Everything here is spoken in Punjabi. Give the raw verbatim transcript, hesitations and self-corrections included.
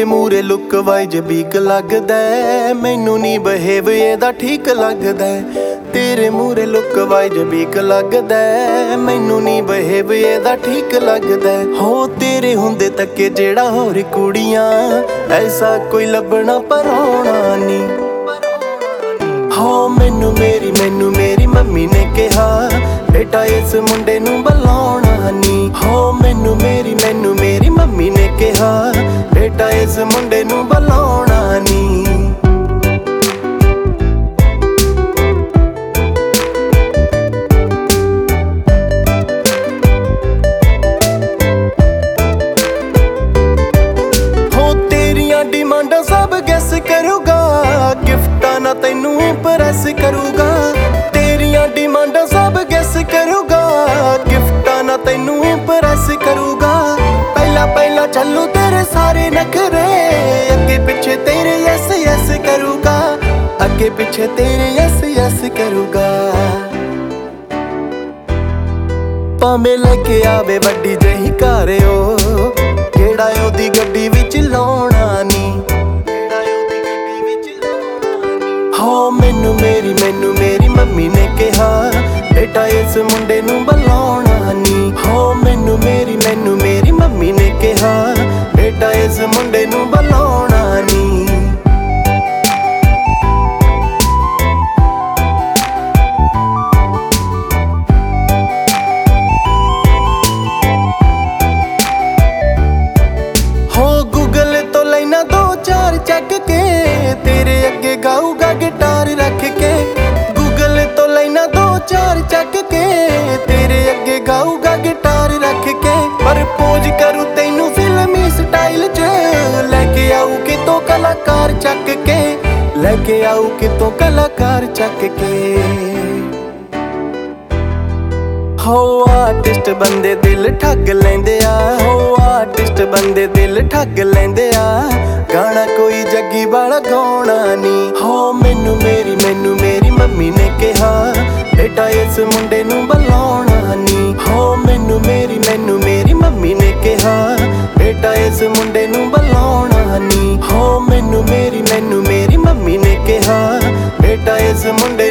ਮੂਰੇ ਲੁੱਕ ਵਾਈਜ ਬੀਕ ਲੱਗਦਾ, ਮੈਨੂੰ ਨੀ ਬਿਹੇਵ ਇਹਦਾ ਠੀਕ ਲੱਗਦਾ। ਤੇਰੇ ਮੂਰੇ ਲੁੱਕ ਵਾਈਜ ਬੀਕ ਲੱਗਦਾ, ਮੈਨੂੰ ਨੀ ਬਿਹੇਵ ਇਹਦਾ ਠੀਕ ਲੱਗਦਾ। ਹੋ ਤੇਰੇ ਹੁੰਦੇ ਤੱਕੇ ਜਿਹੜਾ ਹੋਰ ਕੁੜੀਆਂ, ਐਸਾ ਕੋਈ ਲੱਭਣਾ ਪਰਾਉਣਾ ਨੀ। ਹੋ ਮੈਨੂੰ ਮੇਰੀ ਮੈਨੂੰ ਮੇਰੀ ਮੰਮੀ ਨੇ ਕਿਹਾ, ਬੇਟਾ ਇਸ ਮੁੰਡੇ ਨੂੰ ਬੁਲਾਉਣਾ ਨੀ। ਹੋ ਮੈਨੂੰ ਮੇਰੀ ਮੈਨੂੰ ਮੇਰੀ ਮੰਮੀ ਨੇ ਕਿਹਾ, ਬੇਟਾ ਇਸ ਮੁੰਡੇ ਨੂੰ ਬੁਲਾਉਣਾ ਨੀ। ਹੋ ਤੇਰੀਆਂ ਡਿਮਾਂਡਾਂ ਸਭ ਗੈਸ ਕਰੂਗਾ, ਗਿਫਟਾਂ ਨਾ ਤੈਨੂੰ ਇੰਪ੍ਰੈਸ ਕਰੂਗਾ। ਤੇਰੀਆਂ ਡਿਮਾਂਡਾਂ ਸਭ ਗੈਸ ਕਰੂਗਾ, ਗਿਫਟਾਂ ਨਾ ਤੈਨੂੰ ਇੰਪ੍ਰੈਸ ਕਰੂਗਾ। ਪਹਿਲਾਂ ਪਹਿਲਾਂ ਚੱਲੂ ਤੇਰੇ ਸਾਰੇ ਨਖਰੇ, ਅੱਗੇ ਪਿੱਛੇ ਤੇਰੇ ਯੈਸ ਯੈਸ ਕਰੂਗਾ। ਅੱਗੇ ਪਿੱਛੇ ਤੇਰੇ ਯੈਸ ਯੈਸ ਕਰੂਗਾ। ਭਾਵੇਂ ਲੈ ਕੇ ਆਵੇ ਵੱਡੀ ਜਿਹੀ ਕਾਰ, ਉਹ ਕਿਹੜਾ ਉਹਦੀ ਗੱਡੀ ਵਿੱਚ ਲਾਉਣਾ ਨੀ। ਹੋ ਮੈਨੂੰ ਮੇਰੀ ਮੈਨੂੰ ਮੇਰੀ ਮੰਮੀ ਨੇ ਕਿਹਾ, ਬੇਟਾ ਇਸ ਮੁੰਡੇ ਨੂੰ ਬੁਲਾਉਣਾ ਨੀ। ਹੋ ਮੈਨੂੰ ਮੇਰੀ ਮੈਨੂੰ ਮੇਰੀ ਮੰਮੀ ਨੇ ਕਿਹਾ, ਬੇਟਾ ਇਸ ਮੁੰਡੇ ਨੂੰ ਬੁਲਾਉਣਾ ਨੀ। ਹੋ ਗੂਗਲ ਤੋਂ ਲੈਣਾ ਦੋ ਚਾਰ ਚੱਕ ਕੇ, ਤੇਰੇ ਅੱਗੇ ਗਾਊਗਾ ਗਿਟਾਰ ਰੱਖ ਕੇ। ਗੂਗਲ ਤੋਂ ਲੈਣਾ ਦੋ ਚਾਰ ਚੱਕ ਕੇ, ਤੇਰੇ ਅੱਗੇ ਗਾਊਗਾ ਗਿਟਾਰ ਰੱਖ ਕੇ। ਪਰ ਪੋਜ ਕਰੂ ਤੈਨੂੰ ਫਿਲਮੀ ਸਟਾਈਲ ਚ, ਲੈ ਕੇ ਆਊ ਕਿਤੋਂ ਕਲਾਕਾਰ ਚੱਕ ਕੇ। ਲੈ ਕੇ ਆਊ ਕਿਤੋਂ ਕਲਾਕਾਰ ਚੱਕ ਕੇ। ਹੋ ਆਰਟਿਸਟ ਬੰਦੇ ਦਿਲ ਠੱਗ ਲੈਂਦੇ ਆ, ਹੋ ਆਰਟਿਸਟ ਬੰਦੇ ਦਿਲ ਠੱਗ ਲੈਂਦੇ ਆ। ਗਾਣਾ ਕੋਈ ਜੱਗੀ ਵਾਲਾ ਗਾਉਣਾ ਨੀ। ਹੋ ਮੈਨੂੰ ਮੇਰੀ ਮੈਨੂੰ ਮੇਰੀ ਮੰਮੀ ਨੇ ਕਿਹਾ, ਬੇਟਾ ਇਸ ਮੁੰਡੇ ਨੂੰ ਬੁਲਾਉਣਾ ਨੀ। ਹੋ ਮੈਨੂੰ ਮੇਰੀ ਮੈਨੂੰ ਮੇਰੀ ਮੰਮੀ ਨੇ ਕਿਹਾ, ਬੇਟਾ ਇਸ ਮੁੰਡੇ ਨੂੰ ਬੁਲਾਉਣਾ ਨੀ। ਹੋ ਮੈਨੂੰ ਮੇਰੀ ਮੈਨੂੰ ਮੇਰੀ ਮੰਮੀ ਨੇ ਕਿਹਾ, ਬੇਟਾ ਇਸ ਮੁੰਡੇ